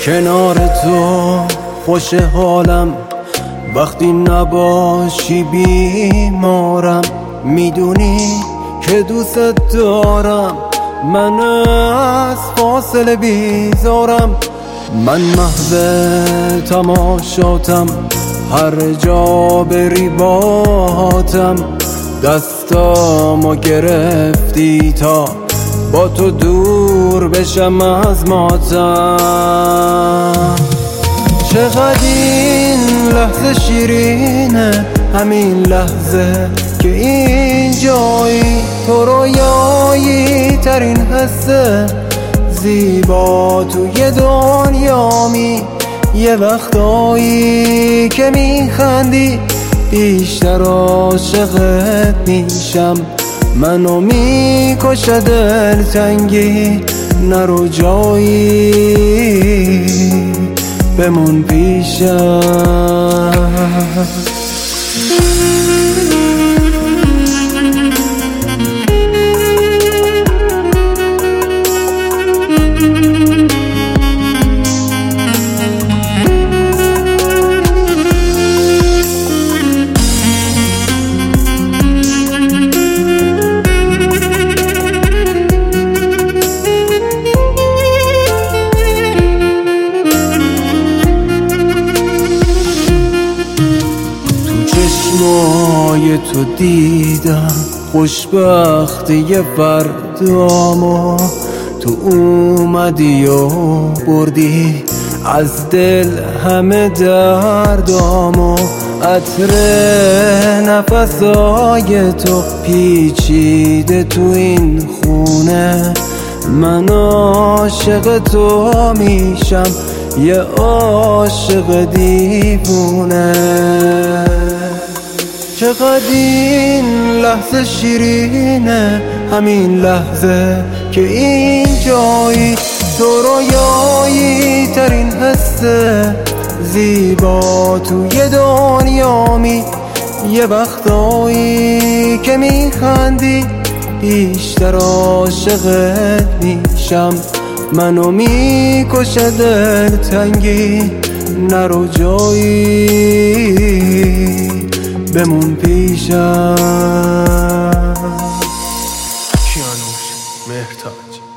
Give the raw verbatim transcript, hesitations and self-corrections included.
کنار تو خوش حالم، وقتی نباشی بیمارم. میدونی که دوست دارم، من از فاصله بیزارم. من محض تماشاتم، هر جا بری باهاتم. دستامو گرفتی تا با تو دور بشم از ماتم. چقدر این لحظه شیرینه، همین لحظه که اینجایی. تو رویایی ترین حسه، زیبا توی دنیامی. یه وقتایی که میخندی بیشتر عاشقت میشم. منو میکشه دلتنگی، نرو جایی بمون پیشم. چشمای تو دیدم خوشبختی فردامو. تو اومدی و بردی از دل همه دردامو. عطر نفسای تو پیچیده تو این خونه. من عاشق تو میشم، یه عاشق دیوونه. چقدر این لحظه شیرینه، همین لحظه که اینجایی. تو رویایی ترین حسه، زیبا توی دنیامی. یه وقتایی که میخندی بیشتر عاشقت میشم. منو میکشه دلتنگی، نرو جایی بمون پیشم. کیانوش مهرتاج.